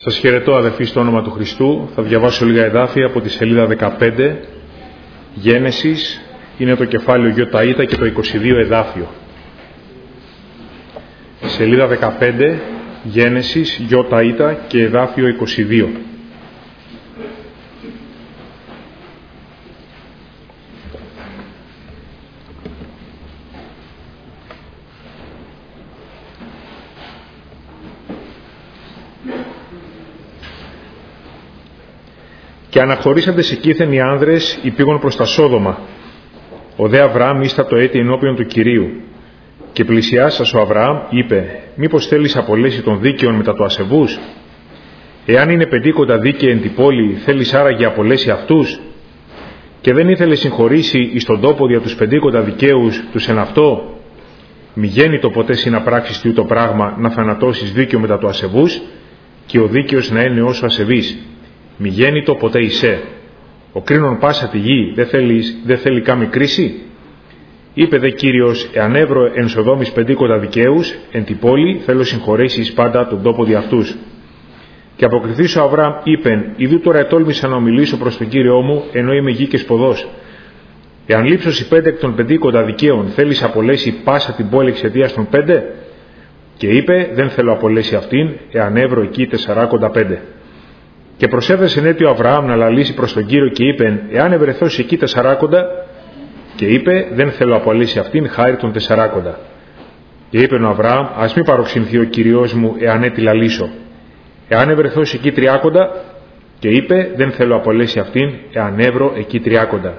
Σας χαιρετώ αδελφοί στο όνομα του Χριστού. Θα διαβάσω λίγα εδάφια από τη σελίδα 15, Γένεσης, είναι το κεφάλαιο Ιωταΐτα και το 22 εδάφιο. Σελίδα 15, Γένεσης, Ιωταΐτα και εδάφιο 22. Και αναχωρήσαντες εκείθεν οι άνδρες υπήγον προς τα Σόδομα. Ο δε Αβραάμ ίστατο έτη ενώπιον του Κυρίου. Και πλησιάσας ο Αβραάμ είπε: μήπως θέλεις απολέσει των δίκαιων μετά το ασεβούς? Εάν είναι πεντήκοντα δίκαιοι εν την πόλη, θέλεις άραγε απολέσει αυτούς? Και δεν ήθελε συγχωρήσει εις τον τόπο δια τους πεντήκοντα δικαίους τους εν αυτό? Μη γέννητο ποτέ συναπράξεις τούτο πράγμα να θανατώσεις δίκαιο μετά το ασεβούς, και ο δίκαιος να είναι όσο ασεβής. Μη γέννητο ποτέ εισέ. Ο κρίνον πάσα τη γη δεν θέλει κάμη κρίση? Είπε δε Κύριος: εάν έβρω εν Σοδόμης πεντήκοντα δικαίους εν την πόλη, θέλω συγχωρήσεις πάντα τον τόπο δι' αυτούς. Και αποκριθείς ο Αβραάμ είπεν: ιδού τώρα ετόλμησα να ομιλήσω προς τον Κύριό μου, ενώ είμαι γη και σποδός. Εάν λείψως οι πέντε εκ των πεντήκοντα δικαίων, θέλεις απολέσει πάσα την πόλη εξαιτίας των πέντε? Και είπε: δεν θέλω απολέσει αυτήν, εάν έβρω εκεί 45. Και προσέθεσε έτη ο Αβραάμ να λαλήσει προς τον Κύριο και είπε: εάν ευρεθώς εκεί 40, και είπε: δεν θέλω απολέσει αυτήν χάρη των 40. Και είπε ο Αβραάμ: ας μη παροξυνθεί ο Κυριός μου εάν έτη λαλήσω. Εάν ευρεθώς εκεί 30, και είπε: δεν θέλω απολέσει αυτήν εάν εύρω εκεί 30.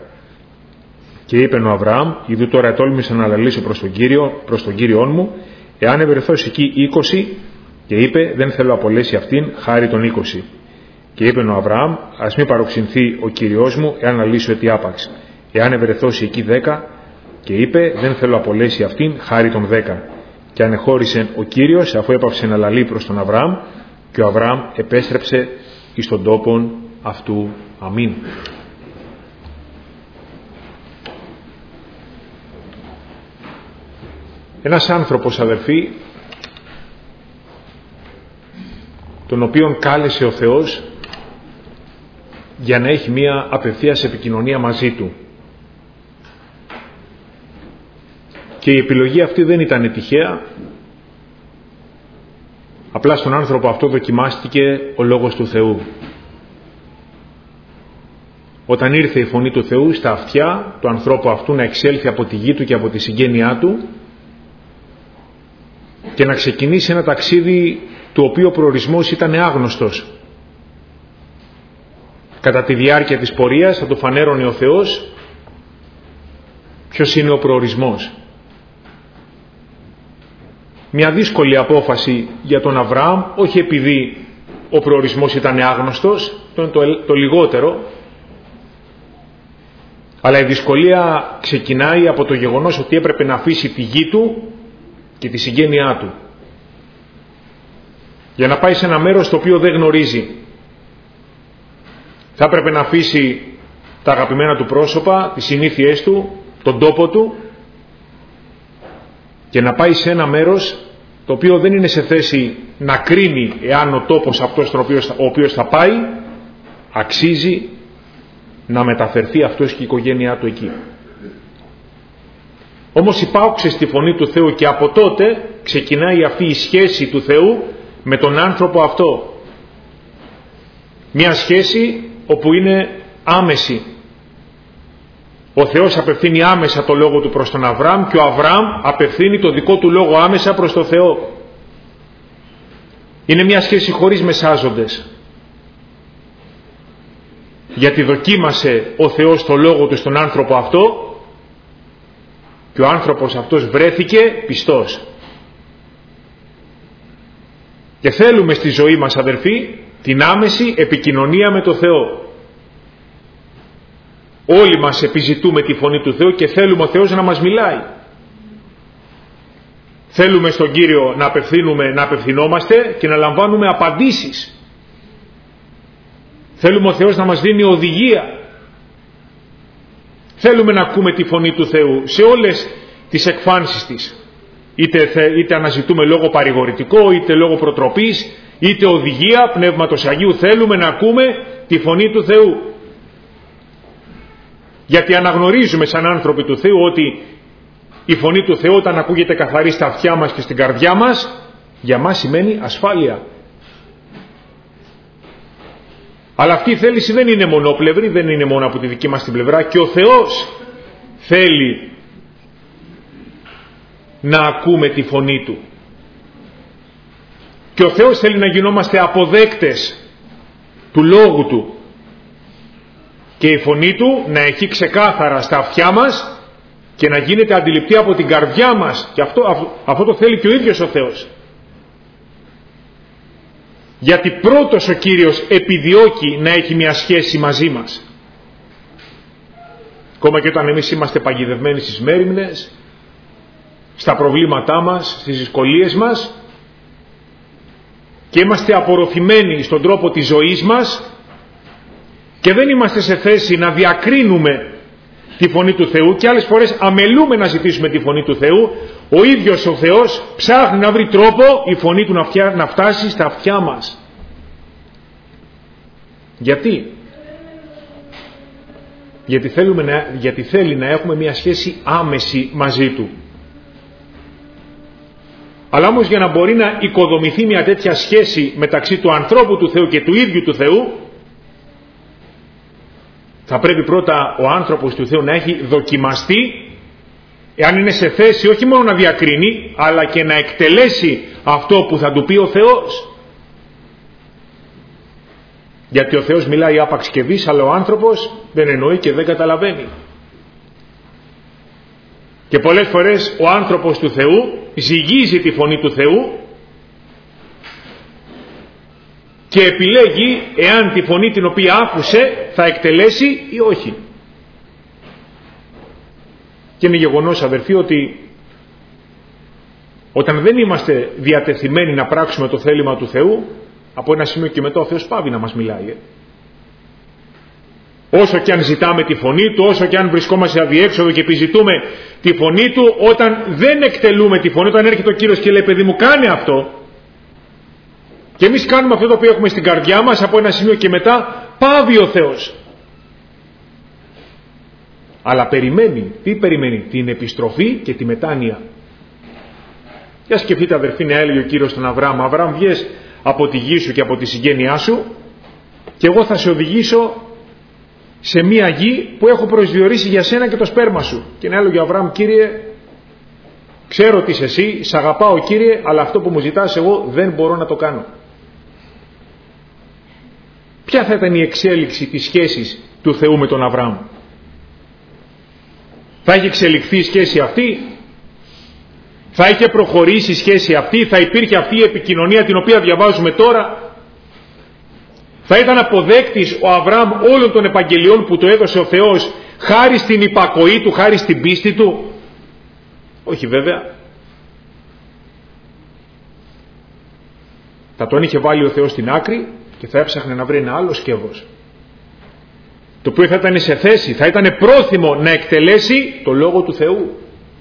Και είπε ο Αβραάμ: ιδού τώρα ετόλμησα να λαλήσω προς τον Κύριον μου, εάν ευρεθώς εκεί 20, και είπε: δεν θέλω απολέσει αυτήν χάρη των 20. Και είπε ο Αβραάμ: ας μη παροξυνθεί ο Κυριός μου εάν λαλήσω ετι άπαξ. Εάν ευρεθώσει εκεί 10, και είπε: δεν θέλω απολέσει αυτήν χάρη των 10. Και ανεχώρησε ο Κύριος αφού έπαυσε να λαλεί προς τον Αβραάμ, και ο Αβραάμ επέστρεψε εις τον τόπον αυτού. Αμήν. Ένας άνθρωπος, αδελφοί, τον οποίον κάλεσε ο Θεός για να έχει μία απευθείας επικοινωνία μαζί του. Και η επιλογή αυτή δεν ήταν τυχαία. Απλά στον άνθρωπο αυτό δοκιμάστηκε ο Λόγος του Θεού. Όταν ήρθε η φωνή του Θεού στα αυτιά του ανθρώπου αυτού να εξέλθει από τη γη του και από τη συγγένειά του και να ξεκινήσει ένα ταξίδι του οποίου ο προορισμός ήταν άγνωστος. Κατά τη διάρκεια της πορείας θα το φανέρωνε ο Θεός ποιος είναι ο προορισμός. Μια δύσκολη απόφαση για τον Αβραάμ, όχι επειδή ο προορισμός ήταν άγνωστος, το λιγότερο, αλλά η δυσκολία ξεκινάει από το γεγονός ότι έπρεπε να αφήσει τη γη του και τη συγγένειά του για να πάει σε ένα μέρος το οποίο δεν γνωρίζει. Θα έπρεπε να αφήσει τα αγαπημένα του πρόσωπα, τις συνήθειές του, τον τόπο του, και να πάει σε ένα μέρος το οποίο δεν είναι σε θέση να κρίνει εάν ο τόπος αυτός ο οποίος θα πάει αξίζει να μεταφερθεί αυτός και η οικογένειά του εκεί. Όμως υπάκουσε στη φωνή του Θεού και από τότε ξεκινάει αυτή η σχέση του Θεού με τον άνθρωπο αυτό. Μια σχέση όπου είναι άμεση. Ο Θεός απευθύνει άμεσα το λόγο του προς τον Αβραάμ και ο Αβραάμ απευθύνει το δικό του λόγο άμεσα προς τον Θεό. Είναι μια σχέση χωρίς μεσάζοντες. Γιατί δοκίμασε ο Θεός το λόγο του στον άνθρωπο αυτό και ο άνθρωπος αυτός βρέθηκε πιστός. Και θέλουμε στη ζωή μας, αδερφοί, την άμεση επικοινωνία με το Θεό. Όλοι μας επιζητούμε τη φωνή του Θεού και θέλουμε ο Θεός να μας μιλάει. Θέλουμε στον Κύριο να απευθυνόμαστε και να λαμβάνουμε απαντήσεις. Θέλουμε ο Θεός να μας δίνει οδηγία. Θέλουμε να ακούμε τη φωνή του Θεού σε όλες τις εκφάνσεις της. Είτε αναζητούμε λόγο παρηγορητικό, είτε λόγο προτροπής, είτε οδηγία Πνεύματος Αγίου, θέλουμε να ακούμε τη φωνή του Θεού. Γιατί αναγνωρίζουμε σαν άνθρωποι του Θεού ότι η φωνή του Θεού, όταν ακούγεται καθαρή στα αυτιά μας και στην καρδιά μας, για μας σημαίνει ασφάλεια. Αλλά αυτή η θέληση δεν είναι μονόπλευρη, δεν είναι μόνο από τη δική μας την πλευρά, και ο Θεός θέλει να ακούμε τη φωνή Του. Και ο Θεός θέλει να γινόμαστε αποδέκτες του Λόγου Του και η φωνή Του να έχει ξεκάθαρα στα αυτιά μας και να γίνεται αντιληπτή από την καρδιά μας. Και αυτό το θέλει και ο ίδιος ο Θεός. Γιατί πρώτος ο Κύριος επιδιώκει να έχει μια σχέση μαζί μας. Ακόμα και όταν εμείς είμαστε παγιδευμένοι στις μέριμνες, στα προβλήματά μας, στις δυσκολίες μας, και είμαστε απορροφημένοι στον τρόπο της ζωής μας και δεν είμαστε σε θέση να διακρίνουμε τη φωνή του Θεού, και άλλες φορές αμελούμε να ζητήσουμε τη φωνή του Θεού, ο ίδιος ο Θεός ψάχνει να βρει τρόπο η φωνή Του να φτάσει στα αυτιά μας. Γιατί? Γιατί θέλει να έχουμε μια σχέση άμεση μαζί Του. Αλλά όμως για να μπορεί να οικοδομηθεί μια τέτοια σχέση μεταξύ του ανθρώπου του Θεού και του ίδιου του Θεού, θα πρέπει πρώτα ο άνθρωπος του Θεού να έχει δοκιμαστεί εάν είναι σε θέση όχι μόνο να διακρίνει, αλλά και να εκτελέσει αυτό που θα του πει ο Θεός. Γιατί ο Θεός μιλάει άπαξ και δις, αλλά ο άνθρωπος δεν εννοεί και δεν καταλαβαίνει. Και πολλές φορές ο άνθρωπος του Θεού ζυγίζει τη φωνή του Θεού και επιλέγει εάν τη φωνή την οποία άκουσε θα εκτελέσει ή όχι. Και είναι γεγονός, αδερφοί, ότι όταν δεν είμαστε διατεθειμένοι να πράξουμε το θέλημα του Θεού, από ένα σημείο και μετά ο Θεός πάβει να μας μιλάει. Όσο και αν ζητάμε τη φωνή Του, όσο και αν βρισκόμαστε αδιέξοδο και επιζητούμε τη φωνή Του, όταν δεν εκτελούμε τη φωνή, όταν έρχεται ο Κύριος και λέει παιδί μου κάνε αυτό, και εμείς κάνουμε αυτό το οποίο έχουμε στην καρδιά μας, από ένα σημείο και μετά πάβει ο Θεός. Αλλά περιμένει, τι περιμένει? Την επιστροφή και τη μετάνοια. Για σκεφτείτε, αδερφοί, να έλεγε ο Κύριος στον Αβραάμ: Αβραάμ, βγες από τη γη σου και από τη συγγένειά σου και εγώ θα σε οδηγήσω σε μια γη που έχω προσδιορίσει για σένα και το σπέρμα σου. Και να έλεγε ο Αβραάμ: Κύριε, ξέρω ότι είσαι εσύ, σ' αγαπάω Κύριε, αλλά αυτό που μου ζητάς εγώ δεν μπορώ να το κάνω. Ποια θα ήταν η εξέλιξη της σχέσης του Θεού με τον Αβραάμ? Θα είχε εξελιχθεί η σχέση αυτή? Θα είχε προχωρήσει η σχέση αυτή? Θα υπήρχε αυτή η επικοινωνία την οποία διαβάζουμε τώρα? Θα ήταν αποδέκτης ο Αβραάμ όλων των επαγγελιών που του έδωσε ο Θεός χάρη στην υπακοή του, χάρη στην πίστη του? Όχι βέβαια. Θα τον είχε βάλει ο Θεός στην άκρη και θα έψαχνε να βρει ένα άλλο σκεύος, το οποίο θα ήταν σε θέση, θα ήταν πρόθυμο να εκτελέσει το Λόγο του Θεού.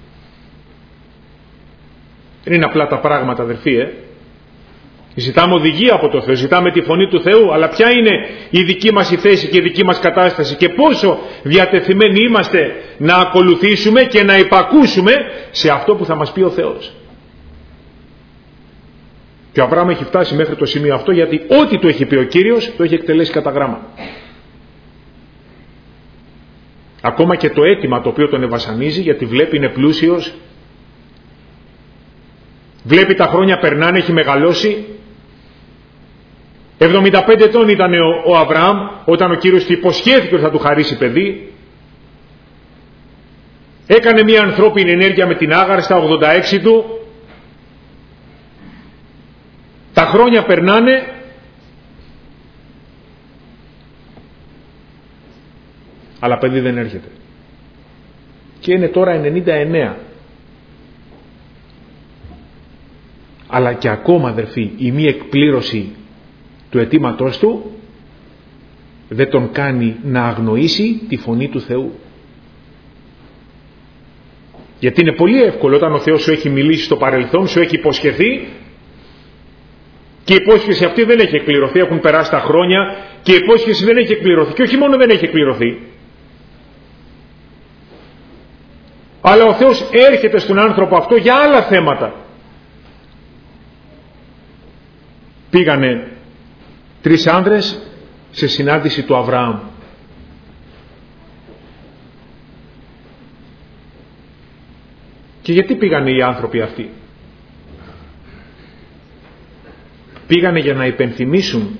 Δεν είναι απλά τα πράγματα, αδερφοί. Ζητάμε οδηγία από το Θεό, ζητάμε τη φωνή του Θεού, αλλά ποια είναι η δική μας η θέση και η δική μας κατάσταση και πόσο διατεθειμένοι είμαστε να ακολουθήσουμε και να υπακούσουμε σε αυτό που θα μας πει ο Θεός. Και ο Αβραάμ έχει φτάσει μέχρι το σημείο αυτό, γιατί ό,τι του έχει πει ο Κύριος το έχει εκτελέσει κατά γράμμα. Ακόμα και το αίτημα το οποίο τον ευασανίζει, γιατί βλέπει είναι πλούσιος, βλέπει τα χρόνια περνάνε, έχει μεγαλώσει. 75 ετών ήταν ο Αβραάμ όταν ο Κύριος του υποσχέθηκε ότι θα του χαρίσει παιδί. Έκανε μια ανθρώπινη ενέργεια με την Άγαρ στα 86 του. Τα χρόνια περνάνε αλλά παιδί δεν έρχεται. Και είναι τώρα 99. Αλλά και ακόμα, αδερφοί, η μη εκπλήρωση του αιτήματός του δεν τον κάνει να αγνοήσει τη φωνή του Θεού. Γιατί είναι πολύ εύκολο όταν ο Θεός σου έχει μιλήσει στο παρελθόν, σου έχει υποσχεθεί, Και η υπόσχεση αυτή δεν έχει εκπληρωθεί, έχουν περάσει τα χρόνια και η υπόσχεση δεν έχει εκπληρωθεί. Και όχι μόνο δεν έχει εκπληρωθεί, αλλά ο Θεός έρχεται στον άνθρωπο αυτό για άλλα θέματα. Πήγανε 3 άνδρες σε συνάντηση του Αβραάμ. Και γιατί πήγανε οι άνθρωποι αυτοί? Πήγανε για να υπενθυμίσουν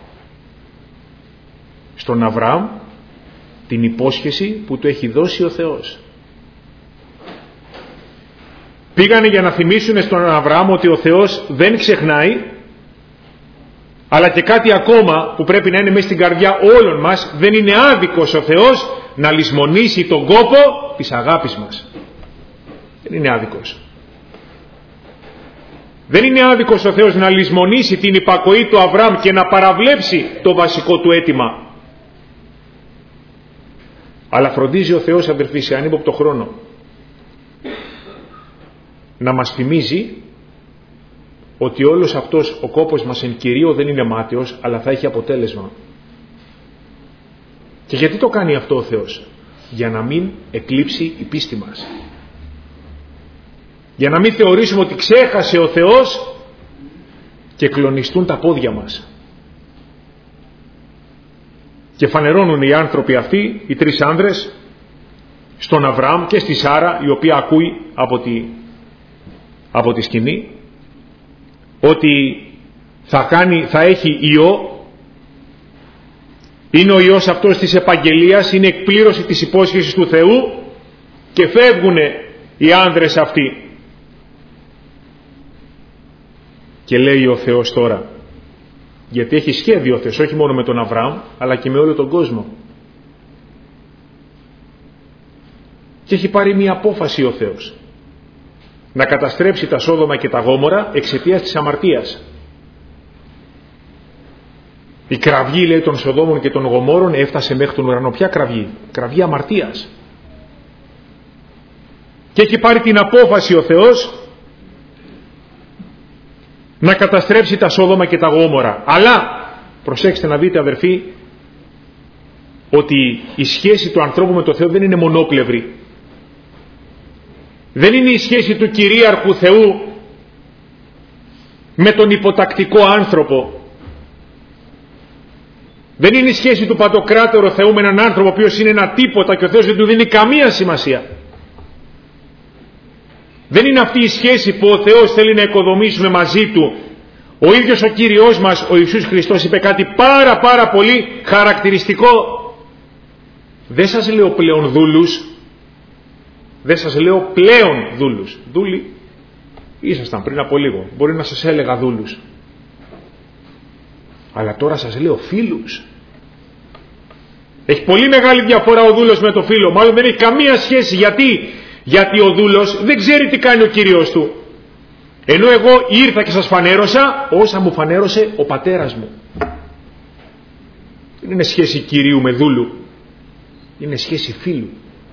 στον Αβραάμ την υπόσχεση που του έχει δώσει ο Θεός. Πήγανε για να θυμίσουν στον Αβραάμ ότι ο Θεός δεν ξεχνάει, αλλά και κάτι ακόμα που πρέπει να είναι μέσα στην καρδιά όλων μας, δεν είναι άδικος ο Θεός να λησμονήσει τον κόπο της αγάπης μας. Δεν είναι άδικος. Δεν είναι άδικος ο Θεός να λησμονήσει την υπακοή του Αβραάμ και να παραβλέψει το βασικό του αίτημα. Αλλά φροντίζει ο Θεός, αδελφοί, σε ανύποπτο χρόνο να μας θυμίζει ότι όλος αυτός ο κόπος μας εν Κυρίω δεν είναι μάταιος, αλλά θα έχει αποτέλεσμα. Και γιατί το κάνει αυτό ο Θεός? Για να μην εκλείψει η πίστη μας. Για να μην θεωρήσουμε ότι ξέχασε ο Θεός και κλονιστούν τα πόδια μας. Και φανερώνουν οι άνθρωποι αυτοί, οι 3 άνδρες, στον Αβραάμ και στη Σάρα, η οποία ακούει από τη σκηνή, ότι θα έχει ιό. Είναι ο ιός αυτός της επαγγελίας, είναι εκπλήρωση της υπόσχεσης του Θεού, και φεύγουν οι άνδρες αυτοί. Και λέει ο Θεός τώρα, γιατί έχει σχέδιο ο Θεός, όχι μόνο με τον Αβραάμ, αλλά και με όλο τον κόσμο. Και έχει πάρει μια απόφαση ο Θεός, να καταστρέψει τα Σόδομα και τα Γόμορα εξαιτίας της αμαρτίας. Η κραυγή, λέει, των Σοδόμων και των Γομόρων έφτασε μέχρι τον ουρανό. Ποια κραυγή? Κραυγή αμαρτίας. Και έχει πάρει την απόφαση ο Θεός να καταστρέψει τα Σόδομα και τα Γόμορα. Αλλά προσέξτε να δείτε, αδερφοί, ότι η σχέση του ανθρώπου με το Θεό δεν είναι μονόπλευρη. Δεν είναι η σχέση του κυρίαρχου Θεού με τον υποτακτικό άνθρωπο. Δεν είναι η σχέση του παντοκράτερου Θεού με έναν άνθρωπο ο οποίος είναι ένα τίποτα και ο Θεός δεν του δίνει καμία σημασία. Δεν είναι αυτή η σχέση που ο Θεός θέλει να οικοδομήσουμε μαζί του. Ο ίδιος ο Κύριος μας, ο Ιησούς Χριστός, είπε κάτι πάρα πολύ χαρακτηριστικό. Δεν σας λέω πλέον δούλους, δεν σας λέω πλέον δούλους. Δούλοι ήσασταν πριν από λίγο, μπορεί να σας έλεγα δούλους, αλλά τώρα σας λέω φίλους. Έχει πολύ μεγάλη διαφορά ο δούλος με το φίλο. Μάλλον δεν έχει καμία σχέση. Γιατί ο δούλος δεν ξέρει τι κάνει ο Κύριος του. Ενώ εγώ ήρθα και σας φανέρωσα όσα μου φανέρωσε ο πατέρας μου. Δεν είναι σχέση Κυρίου με δούλου, είναι σχέση φίλου.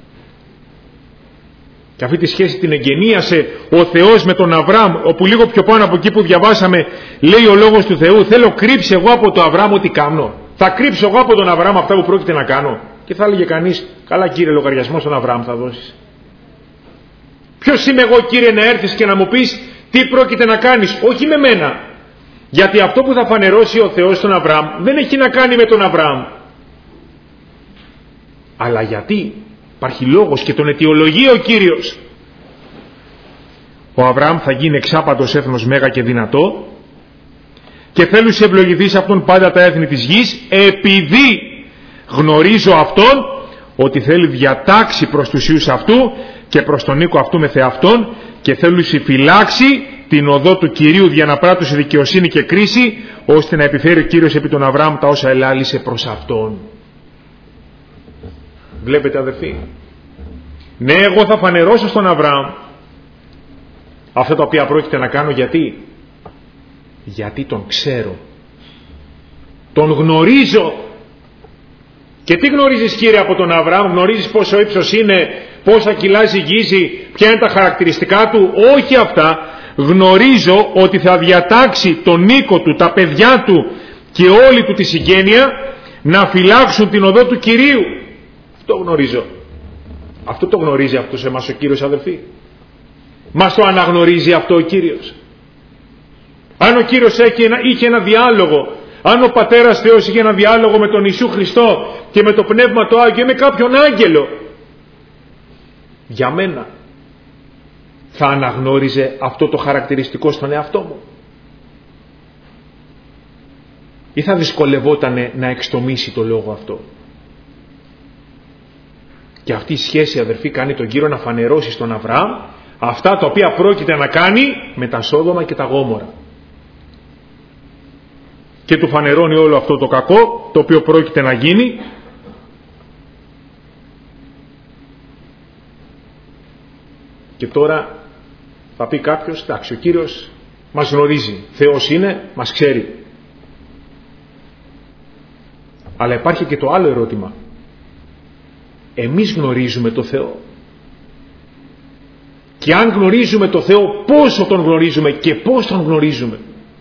Και αυτή τη σχέση την εγγενίασε ο Θεός με τον Αβραάμ, όπου λίγο πιο πάνω από εκεί που διαβάσαμε λέει ο λόγος του Θεού, θέλω κρύψει εγώ από τον Αβραάμ ό,τι κάνω. Θα κρύψω εγώ από τον Αβραάμ αυτά που πρόκειται να κάνω. Και θα έλεγε κανείς, καλά Κύριε, λογαριασμό στον Αβραάμ θα δώσεις? Ποιος είμαι εγώ, Κύριε, να έρθεις και να μου πεις τι πρόκειται να κάνεις? Όχι με μένα. Γιατί αυτό που θα φανερώσει ο Θεός στον Αβραάμ δεν έχει να κάνει με τον Αβραάμ. Αλλά γιατί? Υπάρχει λόγος και τον αιτιολογεί ο Κύριος. Ο Αβραάμ θα γίνει εξάπαντος έθνος μέγα και δυνατό και θέλω σε ευλογηθείς αυτόν πάντα τα έθνη της γης, επειδή γνωρίζω αυτόν ότι θέλει διατάξει προς τους ιούς αυτού και προς τον οίκο αυτού με θεαυτόν, και θέλω φυλάξει την οδό του Κυρίου για να πράττωσε δικαιοσύνη και κρίση, ώστε να επιφέρει ο Κύριος επί τον Αβραάμ τα όσα ελάλησε προς αυτόν. Βλέπετε, αδερφοί? Ναι, εγώ θα φανερώσω στον Αβραάμ αυτά τα οποία πρόκειται να κάνω. Γιατί τον ξέρω, τον γνωρίζω. Και τι γνωρίζεις, Κύριε, από τον Αβραάμ? Γνωρίζεις πόσο ύψος είναι, πόσα κιλά ζυγίζει, ποια είναι τα χαρακτηριστικά του? Όχι αυτά. γνωρίζω ότι θα διατάξει τον οίκο του, τα παιδιά του και όλη του τη συγγένεια να φυλάξουν την οδό του Κυρίου. Αυτό γνωρίζω. Αυτό το γνωρίζει αυτός εμάς ο Κύριος, αδελφοί? Μας το αναγνωρίζει αυτό ο Κύριος? Αν ο Κύριος είχε ένα διάλογο, αν ο Πατέρας Θεός είχε ένα διάλογο με τον Ιησού Χριστό και με το Πνεύμα το Άγιο, με κάποιον άγγελο, για μένα θα αναγνώριζε αυτό το χαρακτηριστικό στον εαυτό μου? Ή θα δυσκολευότανε να εξτομίσει το λόγο αυτό? Και αυτή η σχέση, αδερφοί, κάνει τον Κύριο να φανερώσει στον Αβραάμ αυτά τα οποία πρόκειται να κάνει με τα Σόδομα και τα Γόμορα. Και του φανερώνει όλο αυτό το κακό το οποίο πρόκειται να γίνει. Και τώρα θα πει κάποιος, εντάξει, ο Κύριος μας γνωρίζει, Θεός είναι, μας ξέρει. Αλλά υπάρχει και το άλλο ερώτημα. Εμείς γνωρίζουμε το Θεό? Και αν γνωρίζουμε το Θεό, πόσο τον γνωρίζουμε και πώς τον γνωρίζουμε?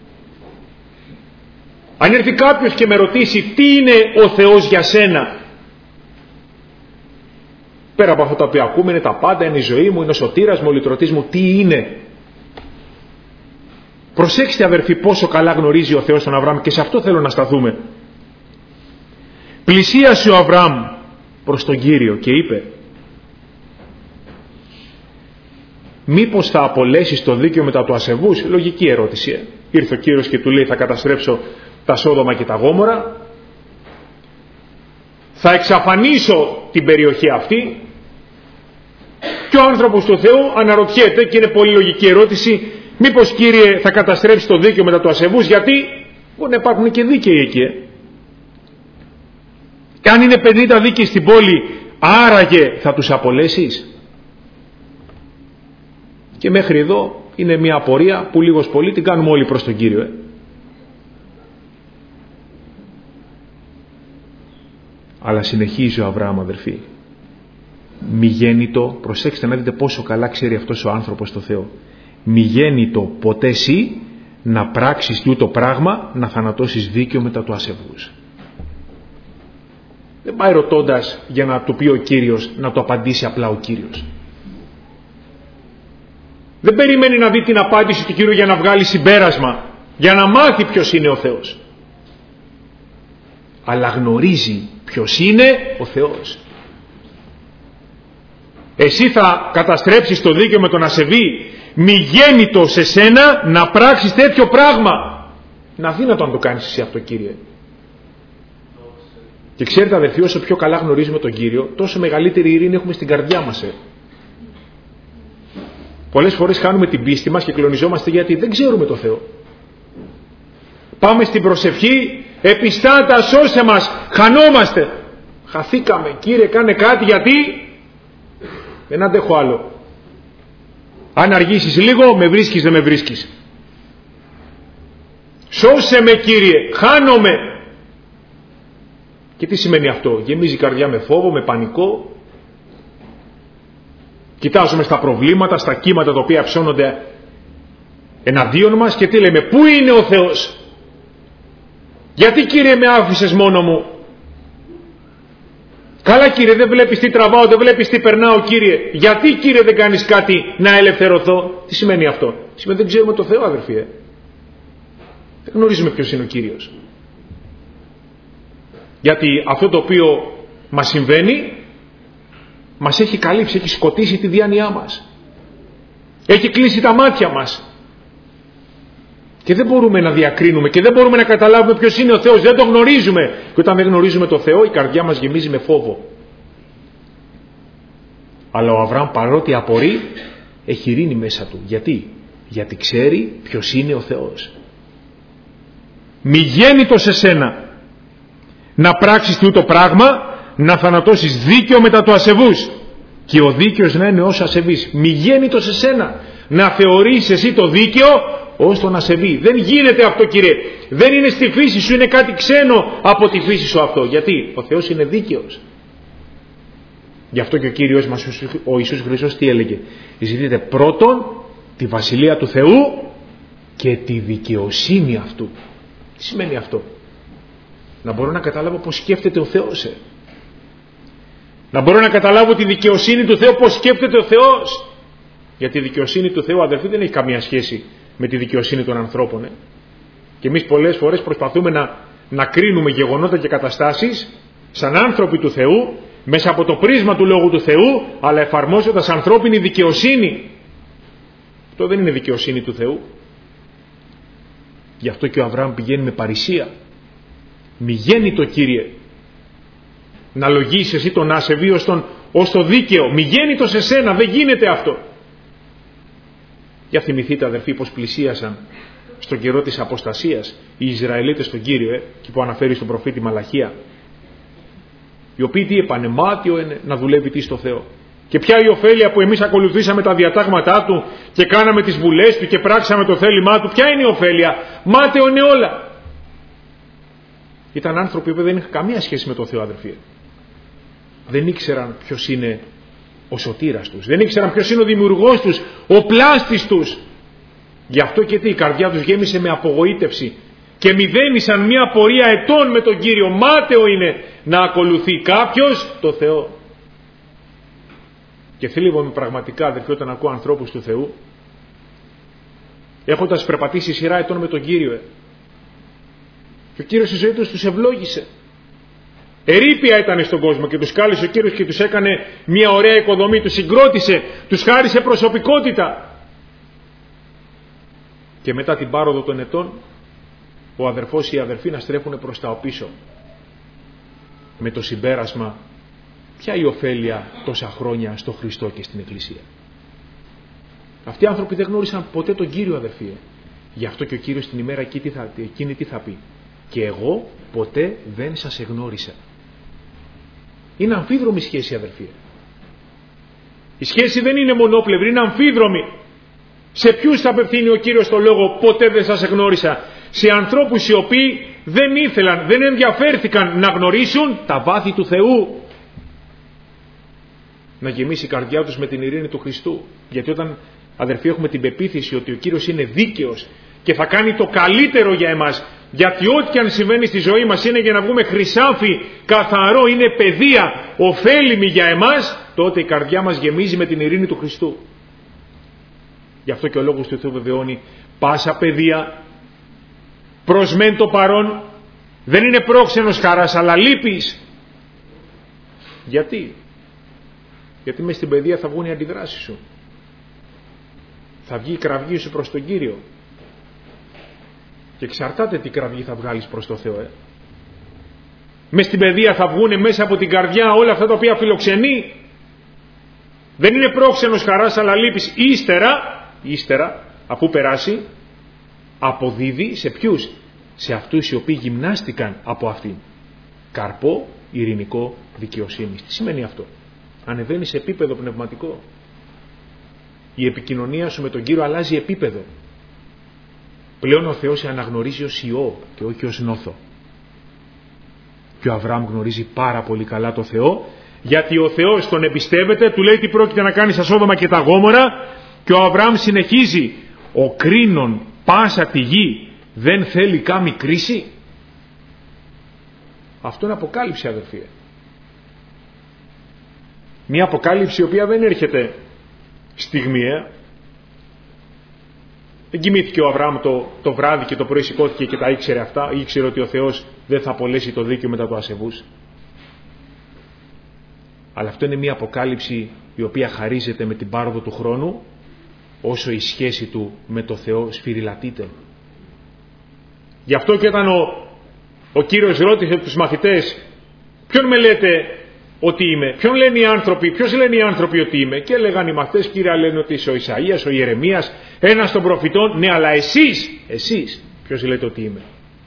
Αν έρθει κάποιος και με ρωτήσει τι είναι ο Θεός για σένα, πέρα από αυτά τα οποία ακούμε, είναι τα πάντα, είναι η ζωή μου, είναι ο σωτήρας μου, ο λυτρωτής μου, τι είναι? Προσέξτε, αδερφοί, πόσο καλά γνωρίζει ο Θεός τον Αβραάμ, και σε αυτό θέλω να σταθούμε. Πλησίασε ο Αβραάμ προς τον Κύριο και είπε: μήπως θα απολέσεις το δίκαιο μετά του ασεβούς? Λογική ερώτηση. Ήρθε ο Κύριος και του λέει: θα καταστρέψω τα Σόδομα και τα Γόμορα, θα εξαφανίσω την περιοχή αυτή. Και ο άνθρωπος του Θεού αναρωτιέται, και είναι πολύ λογική ερώτηση, μήπως, Κύριε, θα καταστρέψει το δίκαιο μετά του ασεβούς? Γιατί μπορεί να υπάρχουν και δίκαιοι εκεί. Αν είναι 50 δίκαιοι στην πόλη, άραγε θα τους απολέσεις? Και μέχρι εδώ είναι μια απορία που λίγος πολύ την κάνουμε όλοι προς τον Κύριο. Αλλά συνεχίζει ο Αβραάμ, αδερφοί. Μη γέννητο, προσέξτε να δείτε πόσο καλά ξέρει αυτός ο άνθρωπος το Θεό. Μη γέννητο ποτέ εσύ να πράξεις τούτο πράγμα, να θανατώσεις δίκαιο μετά του ασεβούς. Δεν πάει ρωτώντας για να του πει ο Κύριος, να το απαντήσει απλά ο Κύριος. Δεν περιμένει να δει την απάντηση του Κύριου για να βγάλει συμπέρασμα, για να μάθει ποιος είναι ο Θεός. Αλλά γνωρίζει ποιος είναι ο Θεός. Εσύ θα καταστρέψεις το δίκαιο με τον ασεβή? Μη γέννητο σε σένα να πράξεις τέτοιο πράγμα. Είναι αδύνατο να το κάνεις εσύ αυτό, Κύριε. Και ξέρετε, αδελφοί, όσο πιο καλά γνωρίζουμε τον Κύριο, τόσο μεγαλύτερη ειρήνη έχουμε στην καρδιά μας. Πολλές φορές χάνουμε την πίστη μας και κλονιζόμαστε γιατί δεν ξέρουμε το Θεό. Πάμε στην προσευχή, επιστάτα, σώσε μας, χανόμαστε. Χαθήκαμε, Κύριε, κάνε κάτι, γιατί δεν αντέχω άλλο. Αν αργήσεις λίγο, με βρίσκεις, δεν με βρίσκεις. Σώσε με, Κύριε, χάνομαι. Και τι σημαίνει αυτό? Γεμίζει η καρδιά με φόβο, με πανικό. Κοιτάζουμε στα προβλήματα, στα κύματα τα οποία ψώνονται εναντίον μας και τι λέμε? Πού είναι ο Θεός? Γιατί, Κύριε, με άφησες μόνο μου? Καλά, Κύριε, δεν βλέπεις τι τραβάω, δεν βλέπεις τι περνάω, Κύριε. Γιατί, Κύριε, δεν κάνεις κάτι να ελευθερωθώ? Τι σημαίνει αυτό? Σημαίνει δεν ξέρουμε το Θεό, αδερφοί. Δεν γνωρίζουμε ποιος είναι ο Κύριος. Γιατί αυτό το οποίο μας συμβαίνει μας έχει καλύψει, έχει σκοτήσει τη διάνοιά μας. Έχει κλείσει τα μάτια μας. Και δεν μπορούμε να διακρίνουμε και δεν μπορούμε να καταλάβουμε ποιος είναι ο Θεός. Δεν το γνωρίζουμε. Και όταν δεν γνωρίζουμε το Θεό, η καρδιά μας γεμίζει με φόβο. Αλλά ο Αβραάμ, παρότι απορεί, έχει ειρήνη μέσα του. Γιατί? Γιατί ξέρει ποιος είναι ο Θεός. Μη γέννητο σε σένα να πράξεις τούτο πράγμα, να θανατώσεις δίκαιο μετά του ασεβούς, και ο δίκαιος να είναι ως ασεβής. Μη γέννητο σε σένα να θεωρείς εσύ το δίκαιο ως τον ασεβή. Δεν γίνεται αυτό, Κύριε. Δεν είναι στη φύση σου, είναι κάτι ξένο από τη φύση σου αυτό. Γιατί? Ο Θεός είναι δίκαιος. Γι' αυτό και ο Κύριος μας, ο Ιησούς Χριστός, τι έλεγε? Ζητείτε πρώτον τη Βασιλεία του Θεού και τη δικαιοσύνη αυτού. Τι σημαίνει αυτό? Να μπορώ να καταλάβω πώς σκέφτεται ο Θεός. Να μπορώ να καταλάβω τη δικαιοσύνη του Θεού, πώς σκέφτεται ο Θεός. Γιατί η δικαιοσύνη του Θεού, αδελφοί, δεν έχει καμία σχέση με τη δικαιοσύνη των ανθρώπων. Και εμείς πολλές φορές προσπαθούμε να κρίνουμε γεγονότα και καταστάσεις σαν άνθρωποι του Θεού, μέσα από το πρίσμα του Λόγου του Θεού, αλλά εφαρμόζοντας ανθρώπινη δικαιοσύνη. Αυτό δεν είναι δικαιοσύνη του Θεού. Γι' αυτό και ο Αβραάμ πηγαίνει με παρησία. Μη γέννητο, Κύριε, να λογίσεις εσύ τον άσεβη ως το δίκαιο. Μη γέννητο σε σένα, δεν γίνεται αυτό. Για θυμηθείτε, αδερφοί, πως πλησίασαν στον καιρό της αποστασίας οι Ισραηλίτες στον Κύριο, και που αναφέρει στον προφήτη Μαλαχία, οι οποίοι τι είπανε? Μάτιο είναι να δουλεύει τι στο Θεό. Και ποια η ωφέλεια που εμείς ακολουθήσαμε τα διατάγματά του και κάναμε τις βουλές του και πράξαμε το θέλημά του? Ποια είναι η ωφέλεια? Μάταιο είναι όλα. Ήταν άνθρωποι που δεν είχαν καμία σχέση με τον Θεό, αδερφοί. Δεν ήξεραν ποιος είναι ο σωτήρας τους, δεν ήξεραν ποιος είναι ο δημιουργός τους, ο πλάστης τους. Γι' αυτό και η καρδιά τους γέμισε με απογοήτευση και μηδένισαν μια πορεία ετών με τον Κύριο. Μάταιο είναι να ακολουθεί κάποιος το Θεό. Και θλίβομαι πραγματικά, αδερφοί, όταν ακούω ανθρώπους του Θεού έχοντας περπατήσει σειρά ετών με τον Κύριο, και ο Κύριος στη ζωή τους ευλόγησε. Ερείπια ήταν στον κόσμο και τους κάλεσε ο Κύριος και τους έκανε μια ωραία οικοδομή, τους συγκρότησε, τους χάρισε προσωπικότητα. Και μετά την πάροδο των ετών ο αδερφός ή η αδερφή να στρέφουν προς τα πίσω, με το συμπέρασμα: ποια η ωφέλεια τόσα χρόνια στο Χριστό και στην Εκκλησία? Αυτοί οι άνθρωποι δεν γνώρισαν ποτέ τον Κύριο, αδερφοί. Γι' αυτό και ο Κύριος την ημέρα εκείνη τι θα πει? Και εγώ ποτέ δεν σας εγνώρισα. Είναι αμφίδρομη σχέση, αδερφοί. Η σχέση δεν είναι μονόπλευρη, είναι αμφίδρομη. Σε ποιους θα απευθύνει ο Κύριος το λόγο ποτέ δεν σας εγνώρισα? Σε ανθρώπους οι οποίοι δεν ήθελαν, δεν ενδιαφέρθηκαν να γνωρίσουν τα βάθη του Θεού. Να γεμίσει η καρδιά τους με την ειρήνη του Χριστού. Γιατί όταν, αδερφοί, έχουμε την πεποίθηση ότι ο Κύριος είναι δίκαιος και θα κάνει το καλύτερο για εμάς, γιατί ό,τι και αν συμβαίνει στη ζωή μας είναι για να βγούμε χρυσάφι, καθαρό, είναι παιδεία, ωφέλιμη για εμάς, τότε η καρδιά μας γεμίζει με την ειρήνη του Χριστού. Γι' αυτό και ο Λόγος του Θεού βεβαιώνει: πάσα παιδεία προς μεν το παρόν δεν είναι πρόξενος χαράς αλλά λύπης. Γιατί? Γιατί μες στην παιδεία θα βγουν οι αντιδράσεις σου, θα βγει η κραυγή σου προς τον Κύριο, και εξαρτάται τι κραυγή θα βγάλεις προς το Θεό. Μες στην παιδεία θα βγουν μέσα από την καρδιά όλα αυτά τα οποία φιλοξενεί. Δεν είναι πρόξενος χαράς αλλά λύπης. Ύστερα, αφού περάσει, αποδίδει σε ποιους? Σε αυτούς οι οποίοι γυμνάστηκαν από αυτήν. Καρπό ειρηνικό δικαιοσύνης. Τι σημαίνει αυτό? Ανεβαίνει σε επίπεδο πνευματικό. Η επικοινωνία σου με τον Κύριο αλλάζει επίπεδο. Πλέον ο Θεός σε αναγνωρίζει ως Υιό και όχι ως Νόθο. Και ο Αβραάμ γνωρίζει πάρα πολύ καλά το Θεό, γιατί ο Θεός τον εμπιστεύεται, του λέει τι πρόκειται να κάνει στα Σόδομα και τα Γόμορα, και ο Αβραάμ συνεχίζει: ο κρίνων πάσα τη γη δεν θέλει κάμη κρίση. Αυτό είναι αποκάλυψη, αδερφοί. Μια αποκάλυψη η οποία δεν έρχεται στιγμιαία. Δεν κοιμήθηκε ο Αβραάμ το βράδυ και το πρωί σηκώθηκε και τα ήξερε αυτά. Ήξερε ότι ο Θεός δεν θα απολέσει το δίκαιο μετά το ασεβούς. Αλλά αυτό είναι μια αποκάλυψη η οποία χαρίζεται με την πάροδο του χρόνου, όσο η σχέση του με το Θεό σφυριλατείται. Γι' αυτό και όταν ο Κύριος ρώτησε τους μαθητές: ποιον με λέτε ότι είμαι? Ποιον λένε οι άνθρωποι? Ποιος λένε οι άνθρωποι ότι είμαι? Και έλεγαν οι μαθητές: Κύριε, λένε ότι είσαι ο Ισαΐας, ο Ιερεμίας, ένας των προφητών. Ναι, αλλά εσείς ποιος λέτε ότι είμαι?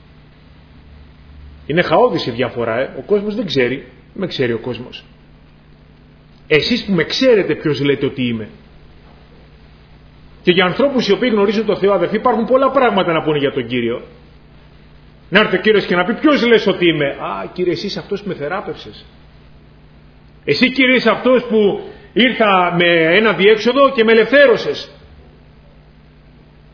Είναι χαόδης η διαφορά. Ο κόσμος δεν ξέρει. Δεν με ξέρει ο κόσμος. Εσείς που με ξέρετε ποιος λέτε ότι είμαι? Και για ανθρώπους οι οποίοι γνωρίζουν τον Θεό, αδερφοί, υπάρχουν πολλά πράγματα να πούνε για τον Κύριο. Να έρθει ο Κύριος και να πει: ποιος λες ότι είμαι? Α, Κύριε, εσύ είσαι αυτός που με θεράπευσες. Εσύ, Κύριε, είσαι αυτός που ήρθα με ένα διέξοδο και με ελευθέρωσες.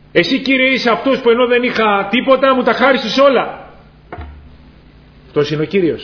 Εσύ Κύριε είσαι αυτός που ενώ δεν είχα τίποτα μου τα χάρισες όλα. Αυτός είναι ο Κύριος.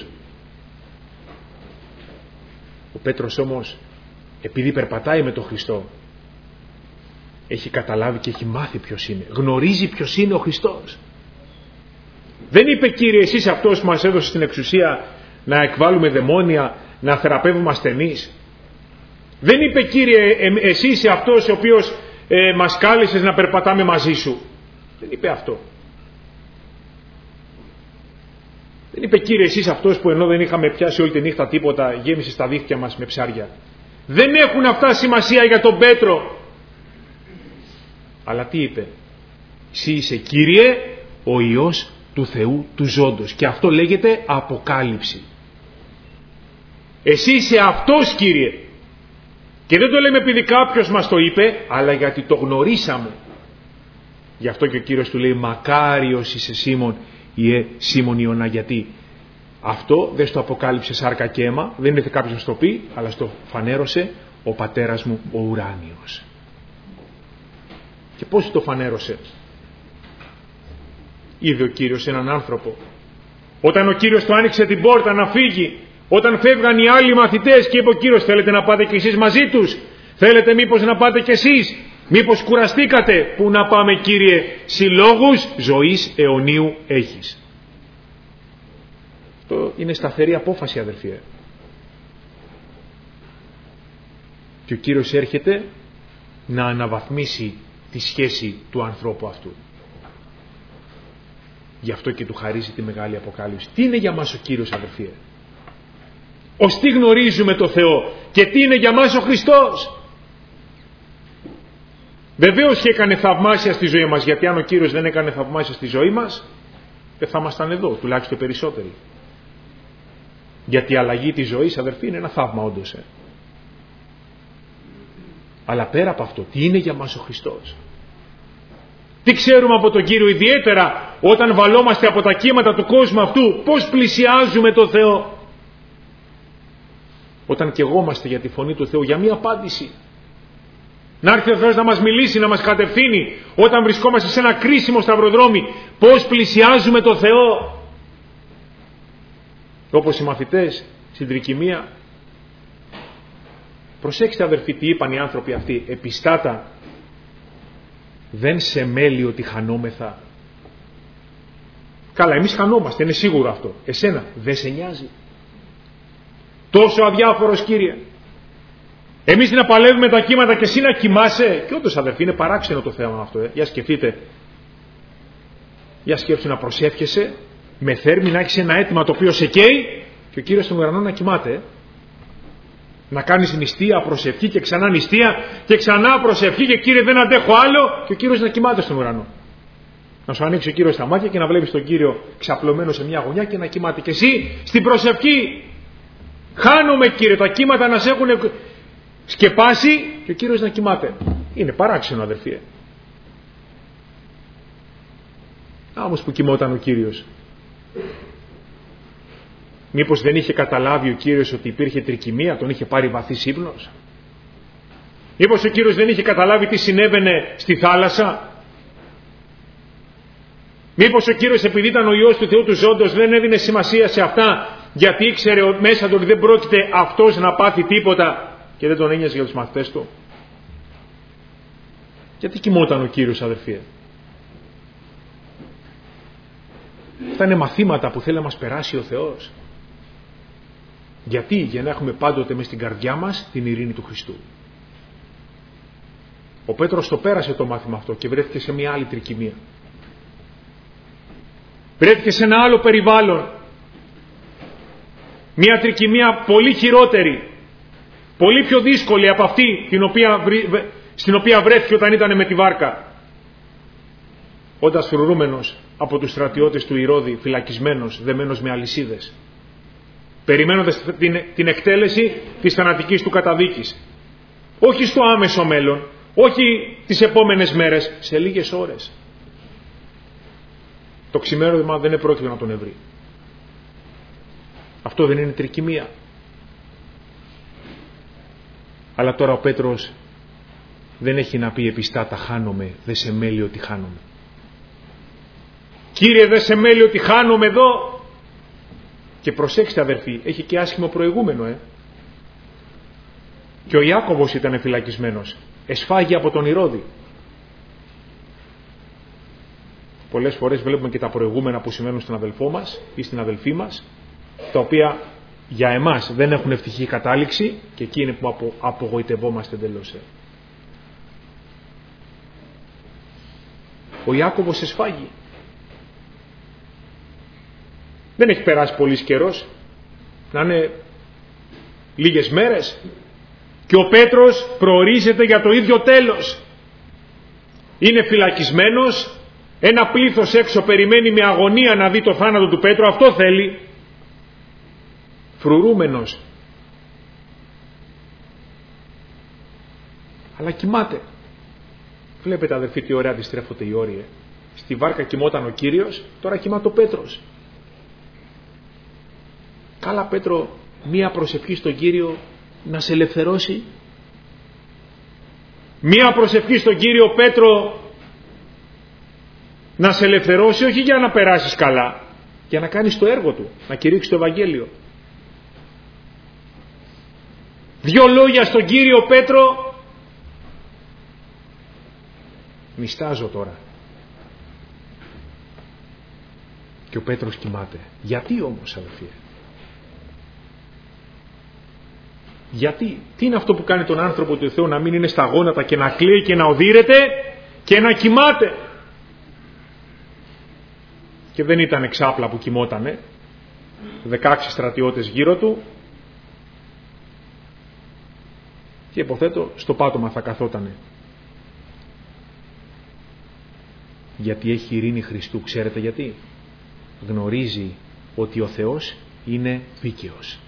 Ο Πέτρος όμως, επειδή περπατάει με τον Χριστό, έχει καταλάβει και έχει μάθει ποιος είναι. Γνωρίζει ποιος είναι ο Χριστός. Δεν είπε Κύριε εσύ είσαι αυτός που μας έδωσε την εξουσία να εκβάλουμε δαιμόνια, να θεραπεύουμε ασθενείς. Δεν είπε Κύριε εσύ είσαι αυτός ο οποίος μας κάλεσες να περπατάμε μαζί σου. Δεν είπε αυτό. Δεν είπε Κύριε εσύ είσαι αυτός που ενώ δεν είχαμε πιάσει όλη τη νύχτα τίποτα γέμισες τα δίχτυα μας με ψάρια. Δεν έχουν αυτά σημασία για τον Πέτρο. Αλλά τι είπε? Εσύ είσαι Κύριε ο Υιός του Θεού του ζώντος. Και αυτό λέγεται αποκάλυψη. Εσύ είσαι αυτός Κύριε. Και δεν το λέμε επειδή κάποιος μας το είπε, αλλά γιατί το γνωρίσαμε. Γι' αυτό και ο Κύριος του λέει μακάριος είσαι Σίμων Σίμων Ιωνά. Γιατί αυτό δεν στο αποκάλυψε σάρκα και αίμα, δεν ήρθε κάποιος να στο πει, αλλά στο φανέρωσε ο πατέρας μου ο ουράνιος. Και πώς το φανέρωσε? Είδε ο Κύριος έναν άνθρωπο. Όταν ο Κύριος του άνοιξε την πόρτα να φύγει, όταν φεύγαν οι άλλοι μαθητές και είπε ο Κύριος θέλετε να πάτε κι εσείς μαζί τους? Θέλετε μήπως να πάτε κι εσείς? Μήπως κουραστήκατε? Πού να πάμε Κύριε? Συλλόγους ζωής αιωνίου έχεις. Αυτό είναι σταθερή απόφαση αδερφοί. Και ο Κύριος έρχεται να αναβαθμίσει τη σχέση του ανθρώπου αυτού. Γι' αυτό και του χαρίζει τη μεγάλη αποκάλυψη. Τι είναι για μας ο Κύριος αδερφοί? Ως τι γνωρίζουμε το Θεό και τι είναι για μας ο Χριστός? Βεβαίως και έκανε θαυμάσια στη ζωή μας, γιατί αν ο Κύριος δεν έκανε θαυμάσια στη ζωή μας δεν θα ήμασταν εδώ, τουλάχιστον περισσότεροι. Γιατί η αλλαγή της ζωής αδερφοί είναι ένα θαύμα όντως. Αλλά πέρα από αυτό, τι είναι για μας ο Χριστός? Τι ξέρουμε από τον Κύριο, ιδιαίτερα όταν βαλόμαστε από τα κύματα του κόσμου αυτού? Πώς πλησιάζουμε τον Θεό? Όταν καιγόμαστε για τη φωνή του Θεού, για μία απάντηση. Να έρθει ο Θεός να μας μιλήσει, να μας κατευθύνει. Όταν βρισκόμαστε σε ένα κρίσιμο σταυροδρόμι, πώς πλησιάζουμε τον Θεό? Όπως οι μαθητές στην τρικυμία. Προσέξτε αδερφοί τι είπαν οι άνθρωποι αυτοί. Επιστάτα, δεν σε μέλει ότι χανόμεθα? Καλά, εμείς χανόμαστε, είναι σίγουρο αυτό. Εσένα δεν σε νοιάζει? Τόσο αδιάφορος Κύριε. Εμείς να παλεύουμε τα κύματα και εσύ να κοιμάσαι? Και όντως αδερφοί είναι παράξενο το θέμα αυτό. Για σκεφτείτε. Για σκέψου να προσεύχεσαι με θέρμη, να έχεις ένα αίτημα το οποίο σε καίει και ο Κύριος στον ουρανό να κοιμάται. Να κάνεις νηστεία, προσευχή και ξανά νηστεία και ξανά προσευχή και Κύριε δεν αντέχω άλλο, και ο Κύριος να κοιμάται στον ουρανό. Να σου ανοίξει ο Κύριος τα μάτια και να βλέπεις τον Κύριο ξαπλωμένο σε μια γωνιά και να κοιμάται. Και εσύ στην προσευχή χάνομαι Κύριε, τα κύματα να σε έχουν σκεπάσει και ο Κύριος να κοιμάται. Είναι παράξενο αδερφοί. Όμως που κοιμόταν ο Κύριος? Μήπως δεν είχε καταλάβει ο Κύριος ότι υπήρχε τρικυμία, τον είχε πάρει βαθύς ύπνος? Μήπως ο Κύριος δεν είχε καταλάβει τι συνέβαινε στη θάλασσα? Μήπως ο Κύριος επειδή ήταν ο Υιός του Θεού του ζώντος δεν έδινε σημασία σε αυτά, γιατί ήξερε μέσα του ότι δεν πρόκειται αυτός να πάθει τίποτα και δεν τον ένοιαζε για τους μαθητές του? Γιατί κοιμόταν ο Κύριος αδερφοί? Αυτά είναι μαθήματα που θέλει να μας περάσει ο Θεός. Γιατί? Για να έχουμε πάντοτε μες στην καρδιά μας την ειρήνη του Χριστού. Ο Πέτρος το πέρασε το μάθημα αυτό και βρέθηκε σε μια άλλη τρικυμία. Βρέθηκε σε ένα άλλο περιβάλλον. Μια τρικυμία πολύ χειρότερη. Πολύ πιο δύσκολη από αυτή στην οποία βρέθηκε όταν ήταν με τη βάρκα. Όντας φρουρούμενος από τους στρατιώτες του Ηρώδη, φυλακισμένος, δεμένος με αλυσίδες, περιμένοντας την εκτέλεση της θανατικής του καταδίκης. Όχι στο άμεσο μέλλον, όχι τις επόμενες μέρες, σε λίγες ώρες. Το ξημέρωμα δεν επρόκειτο να τον ευρεί. Αυτό δεν είναι τρικυμία? Αλλά τώρα ο Πέτρος δεν έχει να πει επιστά τα χάνομαι, δεν σε μέλει ότι χάνομαι. Κύριε, δεν σε μέλει ότι χάνομαι εδώ. Και προσέξτε αδερφοί, έχει και άσχημο προηγούμενο. Και ο Ιάκωβος ήταν φυλακισμένος. Εσφάγει από τον Ηρώδη. Πολλές φορές βλέπουμε και τα προηγούμενα που συμβαίνουν στον αδελφό μας ή στην αδελφή μας, τα οποία για εμάς δεν έχουν ευτυχή κατάληξη, και εκεί είναι που απογοητευόμαστε εντελώς. Ο Ιάκωβος εσφάγει. Δεν έχει περάσει πολύς καιρός, να είναι λίγες μέρες, και ο Πέτρος προορίζεται για το ίδιο τέλος. Είναι φυλακισμένος, ένα πλήθος έξω περιμένει με αγωνία να δει το θάνατο του Πέτρου, αυτό θέλει. Φρουρούμενος. Αλλά κοιμάται. Βλέπετε αδερφοί τι ωραία αντιστρέφονται οι όροι. Στη βάρκα κοιμόταν ο Κύριος, τώρα κοιμάται ο Πέτρος. Καλά Πέτρο, μία προσευχή στον Κύριο να σε ελευθερώσει. Μία προσευχή στον Κύριο Πέτρο να σε ελευθερώσει, όχι για να περάσεις καλά, για να κάνεις το έργο του, να κηρύξεις το Ευαγγέλιο. Δύο λόγια στον Κύριο Πέτρο. Νηστάζω τώρα. Και ο Πέτρος κοιμάται. Γιατί όμως αδελφοί? Γιατί? Τι είναι αυτό που κάνει τον άνθρωπο του Θεού να μην είναι στα γόνατα και να κλαίει και να οδύρεται και να κοιμάται? Και δεν ήταν εξάπλα που κοιμότανε. 16 στρατιώτες γύρω του. Και υποθέτω στο πάτωμα θα καθότανε. Γιατί έχει ειρήνη Χριστού. Ξέρετε γιατί? Γνωρίζει ότι ο Θεός είναι δίκαιος.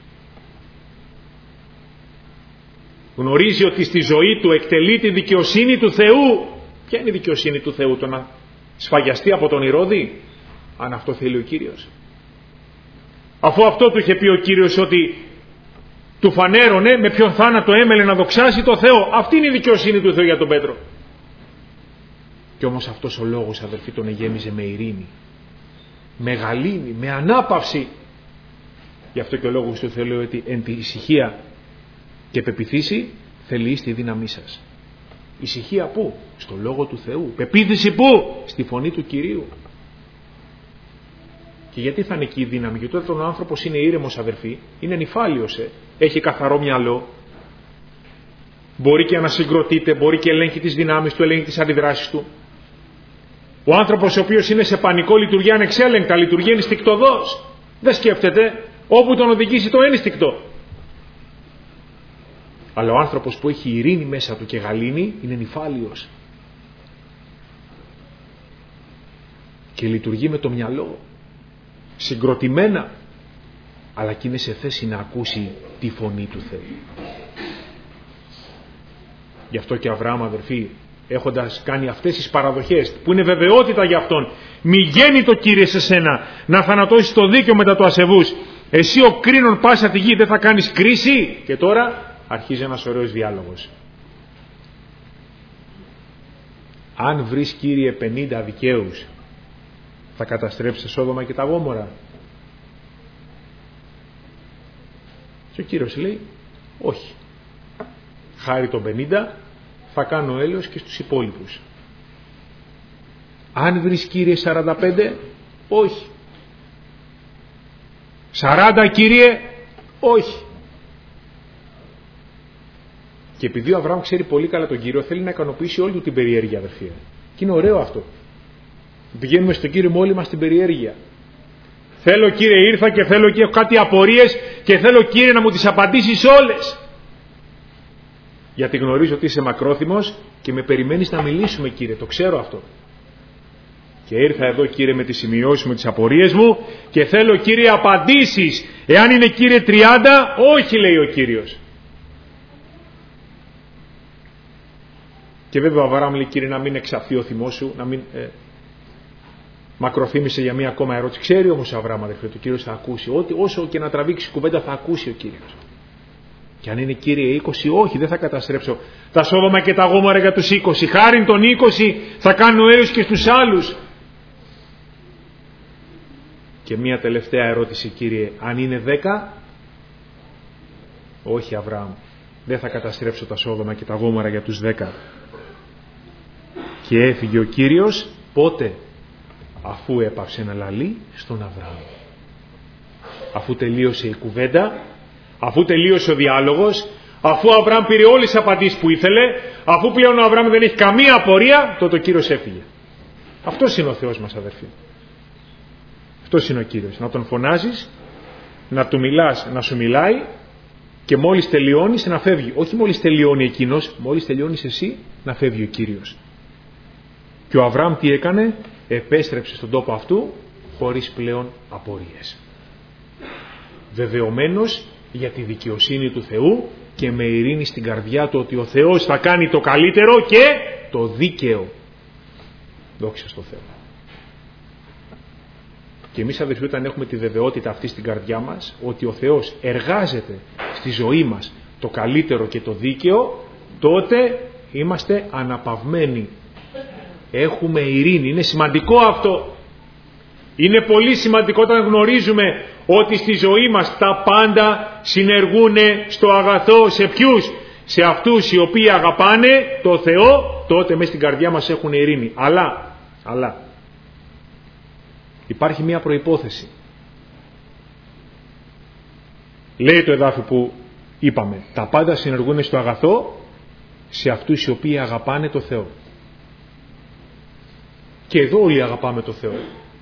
Γνωρίζει ότι στη ζωή του εκτελεί τη δικαιοσύνη του Θεού. Ποια είναι η δικαιοσύνη του Θεού? Το να σφαγιαστεί από τον Ηρώδη, αν αυτό θέλει ο Κύριος? Αφού αυτό του είχε πει ο Κύριος, ότι του φανέρωνε με ποιον θάνατο έμελε να δοξάσει το Θεό. Αυτή είναι η δικαιοσύνη του Θεού για τον Πέτρο. Και όμως αυτός ο λόγος αδελφοί τον εγέμιζε με ειρήνη, με γαλήνη, με ανάπαυση. Γι' αυτό και ο λόγος του Θεού λέει ότι εν τη ησυχία και πεποιθήσει θελείς τη δύναμή σας. Ησυχία πού? Στο λόγο του Θεού. Πεποίθηση πού? Στη φωνή του Κυρίου. Και γιατί θα είναι εκεί η δύναμη? Γιατί όταν ο άνθρωπος είναι ήρεμος αδερφοί, είναι νηφάλιος, έχει καθαρό μυαλό, μπορεί και να συγκροτείται, μπορεί και ελέγχει τις δυνάμεις του, ελέγχει τις αντιδράσεις του. Ο άνθρωπος ο οποίος είναι σε πανικό λειτουργεί ανεξέλεγκτα, λειτουργεί ενστικτωδώς, δεν σκέφτεται, όπου τον οδηγήσει το ένστικτο. Αλλά ο άνθρωπος που έχει ειρήνη μέσα του και γαλήνη είναι νηφάλιος και λειτουργεί με το μυαλό, συγκροτημένα, αλλά και είναι σε θέση να ακούσει τη φωνή του Θεού. Γι' αυτό και Αβραάμ αδερφοί, έχοντας κάνει αυτές τις παραδοχές που είναι βεβαιότητα για αυτόν, μη γέννη το Κύριε σε σένα να θανατώσεις το δίκαιο μετά του ασεβούς, εσύ ο κρίνων πάσα τη γη δεν θα κάνεις κρίση? Και τώρα αρχίζει ένας ωραίος διάλογος. Αν βρεις Κύριε 50 δικαίους, θα καταστρέψεις Σόδομα και τα Γόμορα? Και ο Κύριος λέει όχι. Χάρη των 50 θα κάνω έλεος και στους υπόλοιπους. Αν βρεις Κύριε 45, όχι. 40 Κύριε, όχι. Και επειδή ο Αβραάμ ξέρει πολύ καλά τον Κύριο, θέλει να ικανοποιήσει όλη του την περιέργεια αδερφοί. Και είναι ωραίο αυτό. Πηγαίνουμε στον Κύριο με όλη μας την περιέργεια. Θέλω Κύριε ήρθα και θέλω και έχω κάτι απορίες και θέλω Κύριε να μου τις απαντήσεις όλες. Γιατί γνωρίζω ότι είσαι μακρόθυμος και με περιμένεις να μιλήσουμε Κύριε, το ξέρω αυτό. Και ήρθα εδώ Κύριε με τις σημειώσεις μου, τις απορίες μου και θέλω Κύριε απαντήσεις. Εάν είναι Κύριε 30, όχι λέει ο Κύριος. Και βέβαια ο Αβραάμ λέει Κύριε να μην εξαφθεί ο θυμός σου, να μην μακροθύμησε για μία ακόμα ερώτηση. Ξέρει όμως ο Αβραάμ αδερφέ, ο Κύριος θα ακούσει. Όσο και να τραβήξει κουβέντα θα ακούσει ο Κύριος. Και αν είναι Κύριε 20, όχι, δεν θα καταστρέψω τα Σόδομα και τα Γόμορα για τους 20. Χάριν των 20 θα κάνω έρεος και στους άλλους. Και μία τελευταία ερώτηση, Κύριε, αν είναι 10, όχι Αβραάμ, δεν θα καταστρέψω τα Σόδομα και τα Γόμορα για τους 10. Και έφυγε ο Κύριος, πότε? Αφού έπαυσε να λαλεί στον Αβραάμ. Αφού τελείωσε η κουβέντα, αφού τελείωσε ο διάλογος, αφού ο Αβραάμ πήρε όλες τις απαντήσεις που ήθελε, αφού πλέον ο Αβραάμ δεν έχει καμία απορία, τότε ο Κύριος έφυγε. Αυτός είναι ο Θεός μας, αδερφοί. Αυτός είναι ο Κύριος. Να τον φωνάζεις, να του μιλάς, να σου μιλάει και μόλις τελειώνεις να φεύγει. Όχι μόλις τελειώνει εκείνος, μόλις τελειώνεις εσύ να φεύγει ο Κύριος. Και ο Αβραάμ τι έκανε? Επέστρεψε στον τόπο αυτού χωρίς πλέον απορίες. Βεβαιωμένος για τη δικαιοσύνη του Θεού και με ειρήνη στην καρδιά του ότι ο Θεός θα κάνει το καλύτερο και το δίκαιο. Δόξα στο Θεό. Και εμείς, αδελφοί, όταν έχουμε τη βεβαιότητα αυτή στην καρδιά μας ότι ο Θεός εργάζεται στη ζωή μας το καλύτερο και το δίκαιο, τότε είμαστε αναπαυμένοι. Έχουμε ειρήνη. Είναι σημαντικό αυτό. Είναι πολύ σημαντικό όταν γνωρίζουμε ότι στη ζωή μας τα πάντα συνεργούν στο αγαθό. Σε ποιους? Σε αυτούς οι οποίοι αγαπάνε το Θεό, τότε μέσα στην καρδιά μας έχουν ειρήνη. Αλλά υπάρχει μία προϋπόθεση. Λέει το εδάφιο που είπαμε, τα πάντα συνεργούν στο αγαθό σε αυτούς οι οποίοι αγαπάνε το Θεό. Και εδώ όλοι αγαπάμε το Θεό.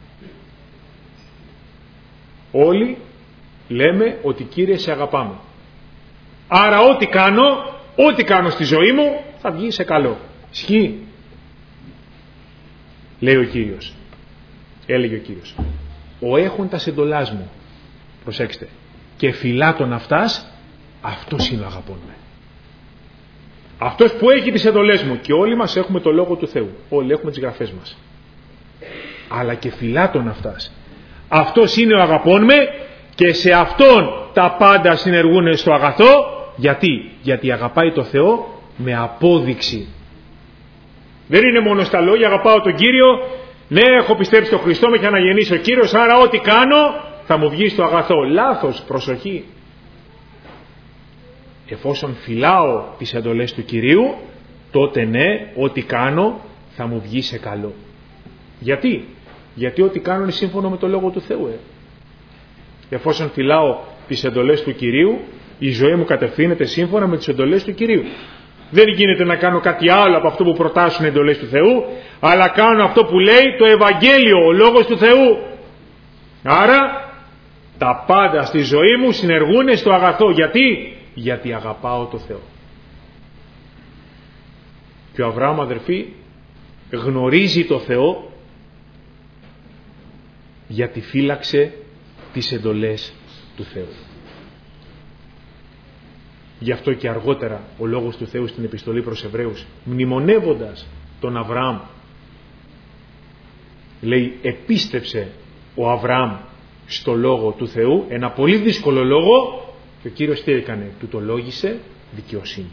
Όλοι λέμε ότι Κύριε σε αγαπάμε. Άρα ό,τι κάνω στη ζωή μου θα βγει σε καλό. Ισχύει? Λέει ο Κύριος. Έλεγε ο Κύριος. Ο έχοντας εντολάς μου, προσέξτε, και φυλάτων αυτάς, αυτός είναι ο αγαπών με. Αυτός που έχει τις εντολές μου. Και όλοι μας έχουμε το Λόγο του Θεού. Όλοι έχουμε τις γραφές μας. Αλλά και φυλάτων αυτάς. Αυτός είναι ο αγαπών με και σε αυτόν τα πάντα συνεργούν στο αγαθό. Γιατί αγαπάει το Θεό με απόδειξη. Δεν είναι μόνο στα λόγια, αγαπάω τον Κύριο, ναι, έχω πιστέψει στον Χριστό, με έχει αναγεννήσει ο Κύριος, άρα ό,τι κάνω θα μου βγει στο αγαθό. Λάθος, προσοχή. Εφόσον φυλάω τις εντολές του Κυρίου, τότε ναι, ό,τι κάνω θα μου βγει σε καλό. Γιατί ό,τι κάνω είναι σύμφωνο με το Λόγο του Θεού. Εφόσον φυλάω τις εντολές του Κυρίου, η ζωή μου κατευθύνεται σύμφωνα με τις εντολές του Κυρίου. Δεν γίνεται να κάνω κάτι άλλο από αυτό που προτάσουν οι εντολές του Θεού, αλλά κάνω αυτό που λέει το Ευαγγέλιο, ο Λόγος του Θεού. Άρα τα πάντα στη ζωή μου συνεργούν στο αγαθό. Γιατί αγαπάω το Θεό. Και ο Αβραάμ, αδερφοί, γνωρίζει το Θεό γιατί φύλαξε τις εντολές του Θεού. Γι' αυτό και αργότερα ο Λόγος του Θεού στην επιστολή προς Εβραίους, μνημονεύοντας τον Αβραάμ, λέει επίστεψε ο Αβραάμ στο Λόγο του Θεού, ένα πολύ δύσκολο λόγο, και ο Κύριος τι έκανε? Του το λόγισε δικαιοσύνη.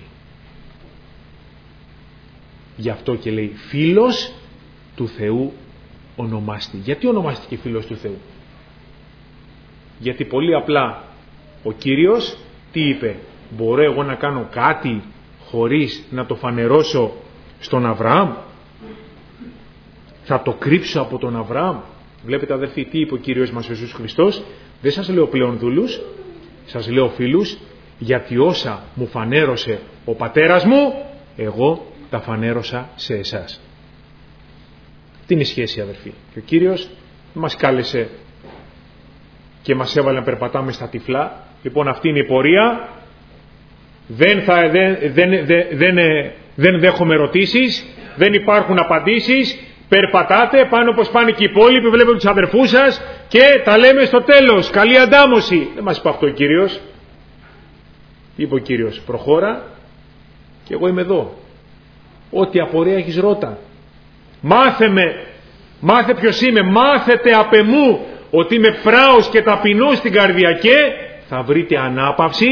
Γι' αυτό και λέει φίλος του Θεού ονομάστη. Γιατί ονομάστηκε φίλος του Θεού? Γιατί πολύ απλά ο Κύριος τι είπε? Μπορώ εγώ να κάνω κάτι χωρίς να το φανερώσω στον Αβραάμ? Θα το κρύψω από τον Αβραάμ? Βλέπετε, αδερφοί, τι είπε ο Κύριος μας ο Ιησούς Χριστός? Δεν σας λέω πλέον δούλους, σας λέω φίλους, γιατί όσα μου φανέρωσε ο πατέρας μου, εγώ τα φανέρωσα σε εσάς. Τι είναι η σχέση, αδερφοί? Και ο Κύριος μας κάλεσε και μας έβαλε να περπατάμε στα τυφλά. Λοιπόν, αυτή είναι η πορεία. Δεν δέχομαι ερωτήσεις, δεν υπάρχουν απαντήσεις. Περπατάτε πάνω όπως πάνε και οι υπόλοιποι, βλέπετε τους αδερφούς σας και τα λέμε στο τέλος. Καλή αντάμωση. Δεν μας είπε αυτό ο Κύριος. Είπε ο Κύριος, προχώρα και εγώ είμαι εδώ. Ό,τι απορία έχεις ρώτα. Μάθε ποιος είμαι, μάθετε απ' εμού ότι είμαι πράος και ταπεινός στην καρδιά και θα βρείτε ανάπαυση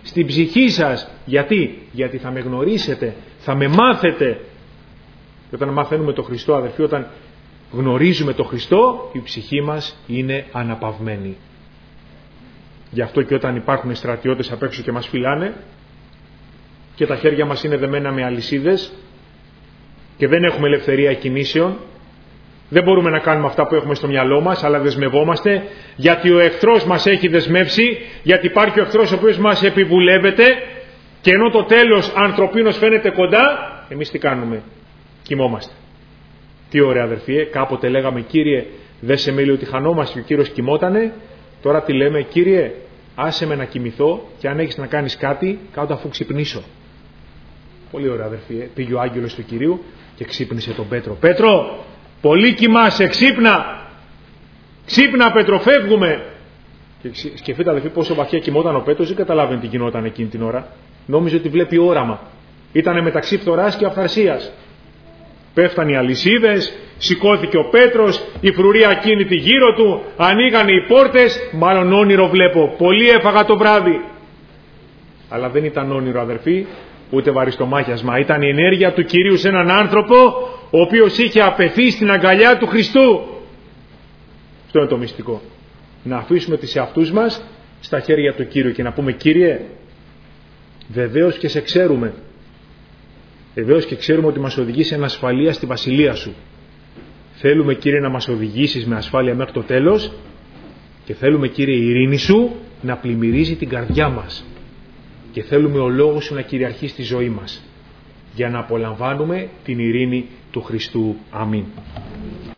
στην ψυχή σας. Γιατί θα με γνωρίσετε, θα με μάθετε. Και όταν μαθαίνουμε τον Χριστό, αδελφοί, όταν γνωρίζουμε τον Χριστό, η ψυχή μας είναι αναπαυμένη. Γι' αυτό και όταν υπάρχουν στρατιώτες απ' έξω και μας φυλάνε και τα χέρια μας είναι δεμένα με αλυσίδες και δεν έχουμε ελευθερία κινήσεων, δεν μπορούμε να κάνουμε αυτά που έχουμε στο μυαλό μας, αλλά δεσμευόμαστε, γιατί ο εχθρός μας έχει δεσμεύσει, γιατί υπάρχει ο εχθρός ο οποίος μας επιβουλεύεται, και ενώ το τέλος ανθρωπίνος φαίνεται κοντά, εμείς τι κάνουμε? Κοιμόμαστε. Τι ωραία, αδερφοί, κάποτε λέγαμε, Κύριε, δεν σε μέλει ότι χανόμαστε, και ο Κύριος κοιμότανε. Τώρα τι λέμε? Κύριε, άσε με να κοιμηθώ, και αν έχεις να κάνεις κάτι, κάτω αφού ξυπνήσω. Πολύ ωραία, αδερφοί. Πήγε ο άγγελος του Κυρίου και ξύπνησε τον Πέτρο. Πέτρο, πολύ κοιμάσαι, ξύπνα! Ξύπνα, Πέτρο, φεύγουμε! Και σκεφτείτε, αδερφοί, πόσο βαθιά κοιμόταν ο Πέτρος, δεν καταλάβαινε τι γινόταν εκείνη την ώρα. Νόμιζε ότι βλέπει όραμα. Ήτανε μεταξύ φθοράς και αυθαρσίας. Πέφτανε οι αλυσίδες, σηκώθηκε ο Πέτρος, η φρουρία ακίνητη γύρω του, ανοίγανε οι πόρτες, μάλλον όνειρο βλέπω, πολύ έφαγα το βράδυ. Αλλά δεν ήταν όνειρο, αδερφοί, ούτε βαριστομάχιασμα. Ήταν η ενέργεια του Κυρίου σε έναν άνθρωπο, ο οποίος είχε απαιθεί στην αγκαλιά του Χριστού. Αυτό είναι το μυστικό. Να αφήσουμε τις εαυτούς μας στα χέρια του Κύριου και να πούμε, Κύριε, βεβαίως και σε ξέρουμε. Βεβαίως και ξέρουμε ότι μας οδηγεί σε ασφαλεία στη βασιλεία σου. Θέλουμε, Κύριε, να μας οδηγήσεις με ασφάλεια μέχρι το τέλος, και θέλουμε, Κύριε, η ειρήνη σου να πλημμυρίζει την καρδιά μας, και θέλουμε ο λόγος σου να κυριαρχεί στη ζωή μας, για να απολαμβάνουμε την ειρήνη του Χριστού. Αμήν.